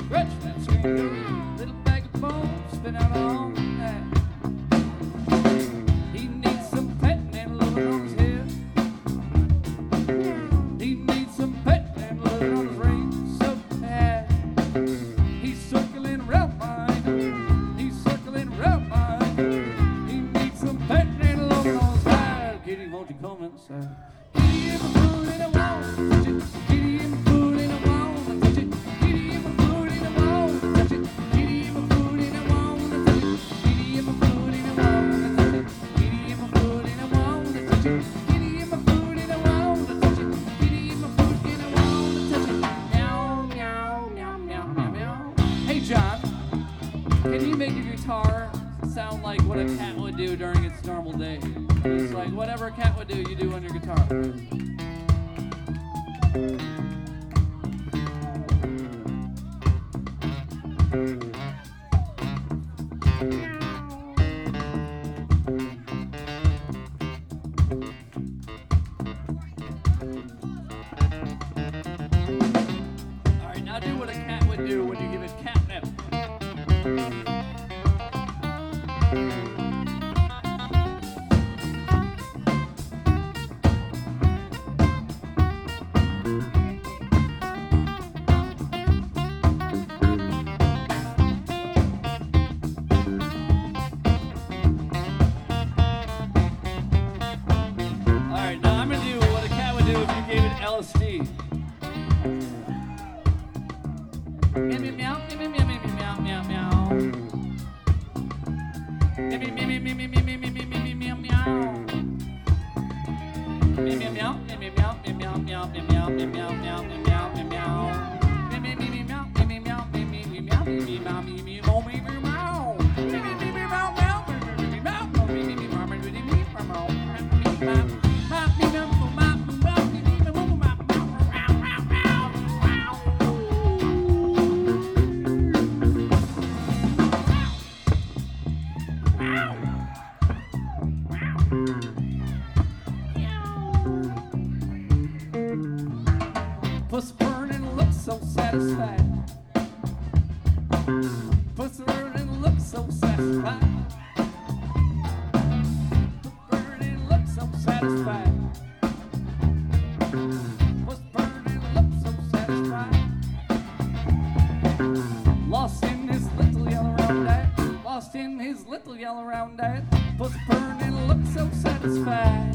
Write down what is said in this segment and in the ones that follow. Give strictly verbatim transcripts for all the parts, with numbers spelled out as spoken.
scratch that skin. Little bag of bones, spin out all night. He needs some petting and loving on his head. He needs some petting and loving on his ring so bad. He's circling around mine. He's circling around mine. He needs some petting and loving on his head. Kitty, won't you come inside? Kitty, if I put it, I won't touch it. Kitty, if I put it, I won't touch it. Kitty, if I put it, I won't touch it. Kitty, if I put it, I won't touch it. Kitty, if I put it, I won't touch it. Kitty, if I put it, I won't touch it. Kitty, if I put it, I won't touch it. Kitty, if I put it, I won't touch it. Meow, meow, meow, meow, meow, meow. Hey, John, can you make your guitar sound like what a cat would do during its normal day? It's like whatever a cat would do, you do on your guitar. All right, now do what a cat would do when you give it catnip. If you gave it L S D. Meow meow meow meow meow meow meow meow. Meow meow meow meow meow meow meow meow meow meow. Meow meow meow meow meow meow meow meow meow meow meow meow meow meow. Meow meow meow meow meow meow meow meow meow meow meow Puss burning looks so satisfied. Puss burning looks so satisfied. Puss burning looks so satisfied. Puss burning looks so satisfied. Lost in his little yellow round eye. Lost in his little yellow round eye. Puss burning looks so satisfied.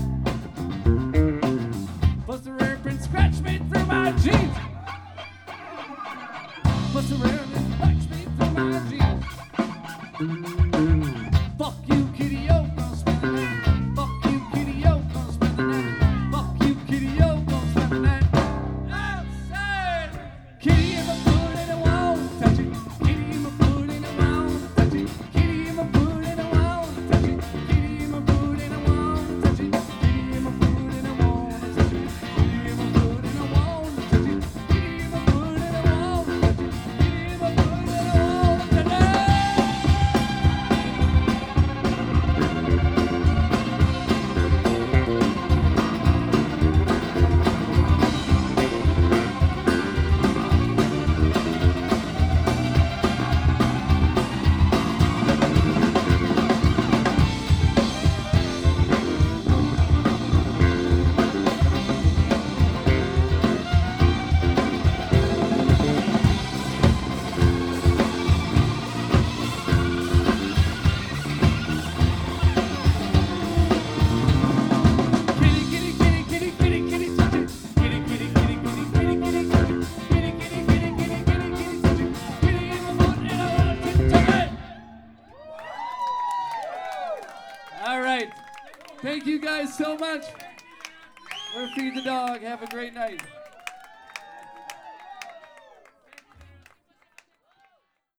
Puss the rare and scratch me through my jeans. Puss the rare and scratch me through my jeans. Fuck you, kitty, oh, gonna spend the night. Fuck you, kitty, oh, gonna spend the night. Fuck you, kitty, oh, gonna spend the night. Outside, kitty, if I put it, I won't touch it. Kitty, if I put it, I won't touch it. Kitty, if I put it, I won't touch it. Kitty, if I put it, I won't touch it. Kitty, if I put it, I won't touch it. Kitty, if I put it, I won't touch it. Kitty, if I put it, I won't touch it. Kitty, if I put it, I won't touch it. All right. Thank you guys so much. We're Feed the Dog. Have a great night.